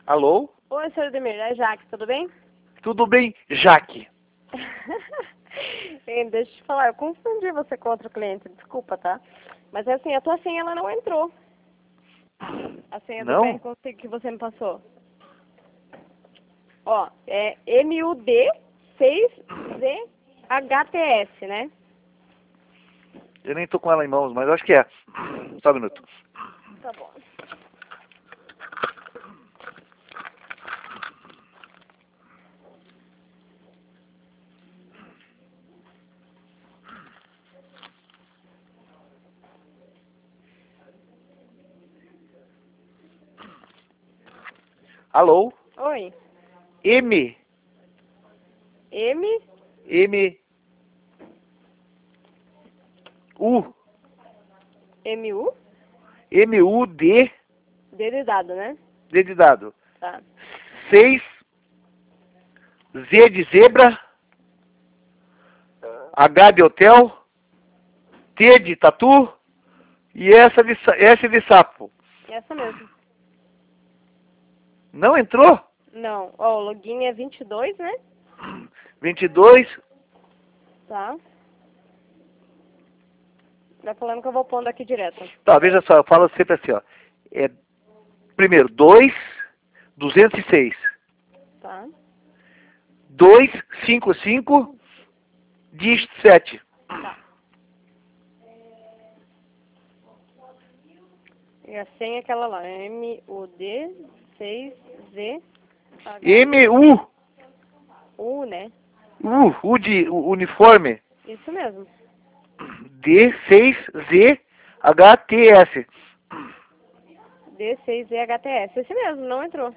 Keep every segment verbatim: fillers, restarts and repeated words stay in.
Alô? Oi, senhor Ademir, é Jaque, tudo bem? Tudo bem, Jaque? Hein, deixa eu te falar, eu confundi você com outro cliente, desculpa, tá? Mas assim, a tua senha ela não entrou. A senha do Não? B R Config que você me passou. Ó, é M U D seis Z H T S, né? Eu nem tô com ela em mãos, mas acho que é. Só um minuto. Tá bom. Alô? Oi. M. M M. U. M U M. U. D. D de dado, né? D de dado. Tá. seis. Z de zebra. H de hotel. T de tatu. E essa de, sa- S de sapo. Essa mesmo. Não entrou? Não. Ó, o login é vinte e dois, né? vinte e dois. Tá. Vai falando que eu vou pondo aqui direto. Tá, veja só, eu falo sempre assim, ó. É, primeiro, dois. duzentos e seis. Tá. duzentos e cinquenta e cinco. Dígito sete. Tá. E a senha é aquela lá, M U D seis Z M. U. U, né? U. U de u- uniforme. Isso mesmo. D seis Z H T S. D seis Z H T S. Esse mesmo, não entrou.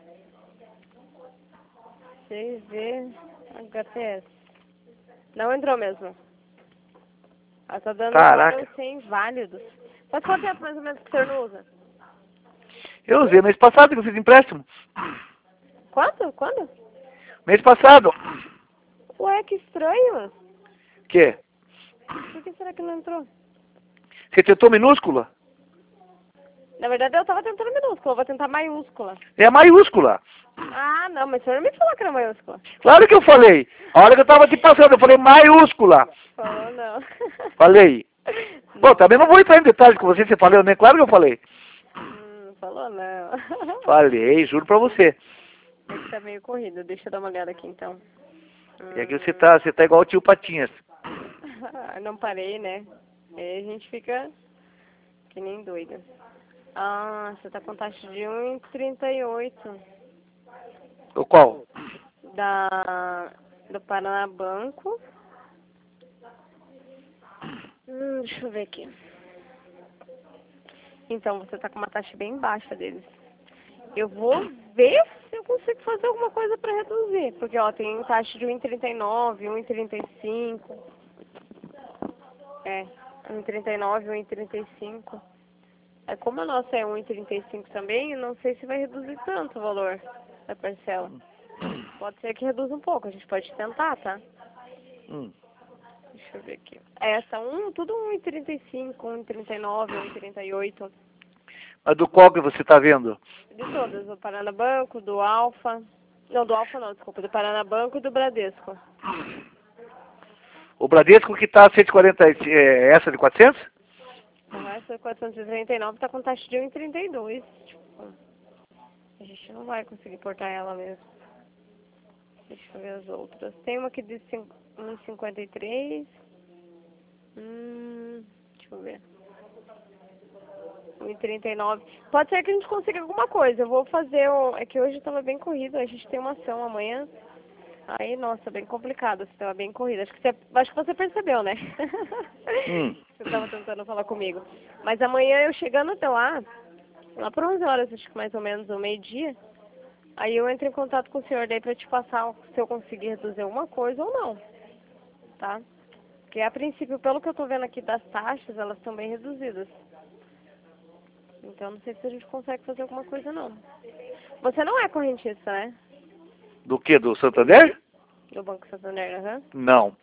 seis Z H T S. Não entrou mesmo. Ah, tá dando Caraca. vários sem válidos. Faz quanto tempo mais ou menos que o senhor não usa? Eu usei mês passado que eu fiz empréstimo. Quanto? Quando? Mês passado. Ué, que estranho. Que? Por que será que não entrou? Você tentou minúscula? Na verdade, eu tava tentando minúscula, eu vou tentar maiúscula. É maiúscula. Ah, não, mas o senhor me falou que era maiúscula. Claro que eu falei. A hora que eu tava te passando, eu falei maiúscula. Falou não. Falei. Não. Bom, também não vou entrar em detalhes com você, você falou, né? Claro que eu falei. Hum, falou não. Falei, juro pra você. É que tá meio corrido, deixa eu dar uma olhada aqui então. É que você tá, você tá igual o tio Patinhas. Hum, não parei, né? Aí a gente fica que nem doida. Ah, você tá com taxa de um vírgula trinta e oito. O qual? Da, do Paraná Banco. Hum, deixa eu ver aqui. Então, você tá com uma taxa bem baixa deles. Eu vou ver se eu consigo fazer alguma coisa para reduzir. Porque, ó, tem taxa de um vírgula trinta e nove, um vírgula trinta e cinco. É, um vírgula trinta e nove, um vírgula trinta e cinco. É, como a nossa é um vírgula trinta e cinco também, eu não sei se vai reduzir tanto o valor da parcela. Pode ser que reduza um pouco, a gente pode tentar, tá? Hum. Deixa eu ver aqui. Essa, um, tudo um vírgula trinta e cinco, um vírgula trinta e nove, um vírgula trinta e oito. Mas do qual que você tá vendo? De todas, do Paraná Banco, do Alfa. Não, do Alfa não, desculpa, do Paraná Banco e do Bradesco. O Bradesco que tá cento e quarenta, é essa de quatrocentos? O resto é quatrocentos e trinta e nove, tá com taxa de um vírgula trinta e dois. Tipo, a gente não vai conseguir portar ela mesmo. Deixa eu ver as outras. Tem uma aqui de um vírgula cinquenta e três. Hum, deixa eu ver. um vírgula trinta e nove. Pode ser que a gente consiga alguma coisa. Eu vou fazer o... É que hoje estava bem corrido. A gente tem uma ação amanhã. Aí, nossa, bem complicado. Você estava bem corrido. Acho que você, acho que você percebeu, né? Hum. Você estava tentando falar comigo. Mas amanhã eu chegando até lá, lá por onze horas, acho que mais ou menos, ou meio-dia, aí eu entro em contato com o senhor daí para te passar se eu conseguir reduzir alguma coisa ou não. Tá? Porque a princípio, pelo que eu estou vendo aqui das taxas, elas estão bem reduzidas. Então, não sei se a gente consegue fazer alguma coisa, não. Você não é correntista, né? Do que? Do Santander? Do Banco Santander, aham. Não.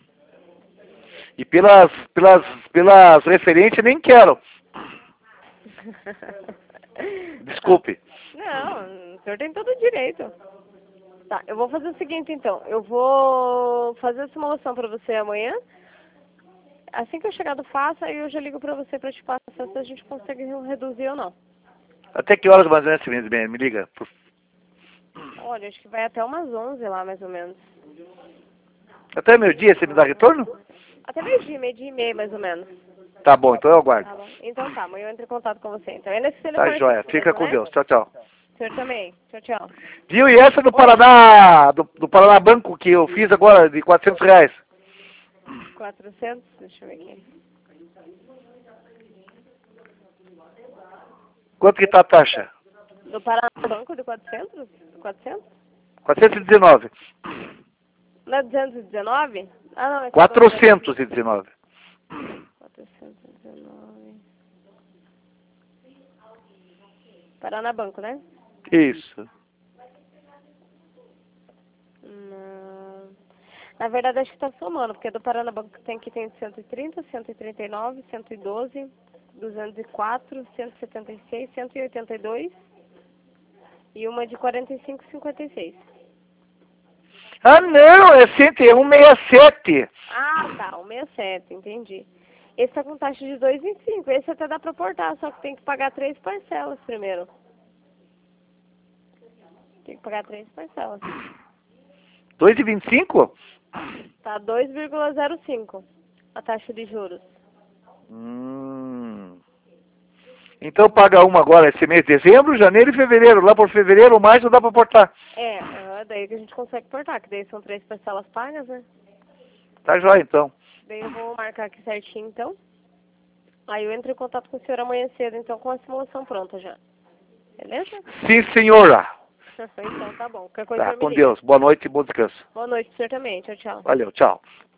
E pelas, pelas, pelas referências nem quero. Desculpe. Não, não senhor tem todo o direito. Tá, eu vou fazer o seguinte então. Eu vou fazer a simulação pra você amanhã. Assim que eu chegar do faça, aí eu já ligo pra você pra te passar se a gente consegue reduzir ou não. Até que horas mais ou menos você me, me me liga? Por- Olha, acho que vai até umas onze lá, mais ou menos. Até meio-dia você me dá retorno? Até meio-dia, meio-dia e meia, mais ou menos. Tá bom, então eu aguardo. Tá bom. Então tá, amanhã eu entro em contato com você. Então é nesse Tá telefone joia. aqui Fica mesmo, com né? Deus. Tchau, tchau. O senhor também. Tchau, tchau. Viu? E essa do Paraná, do, do Paraná Banco que eu fiz agora, de quatrocentos reais. quatrocentos? Deixa eu ver aqui. Quanto que tá a taxa? Do Paraná Banco de quatrocentos? quatrocentos? quatrocentos e dezenove. Não é duzentos e dezenove? Ah, não. É quatrocentos e dezenove. quatrocentos e dezenove. Paraná Banco, né? Isso. Não. Na verdade, acho que tá somando, porque do Paraná Banco tem que tem cento e trinta, cento e trinta e nove, cento e doze, duzentos e quatro, cento e setenta e seis, cento e oitenta e dois e uma de quarenta e cinco e cinquenta e seis. Ah, não, é cento e um sessenta e sete. Ah, tá, cento e sessenta e sete, entendi. Esse tá com taxa de dois vírgula vinte e cinco, esse até dá pra portar, só que tem que pagar três parcelas primeiro. Tem que pagar três parcelas. dois e vinte e cinco? Tá dois vírgula zero cinco a taxa de juros. Hum. Então paga uma agora esse mês, dezembro, janeiro e fevereiro. Lá por fevereiro ou março dá pra portar. É, ah, daí que a gente consegue portar, que daí são três parcelas pagas, né? Tá jóia então. Daí eu vou marcar aqui certinho, então. Aí eu entro em contato com o senhor amanhã cedo, então, com a simulação pronta já. Beleza? Sim, senhora. Então tá bom. Qualquer coisa o Tá, senhor me com liga. Deus. Boa noite e bom descanso. Boa noite pro senhor também. Tchau, tchau. Valeu, tchau.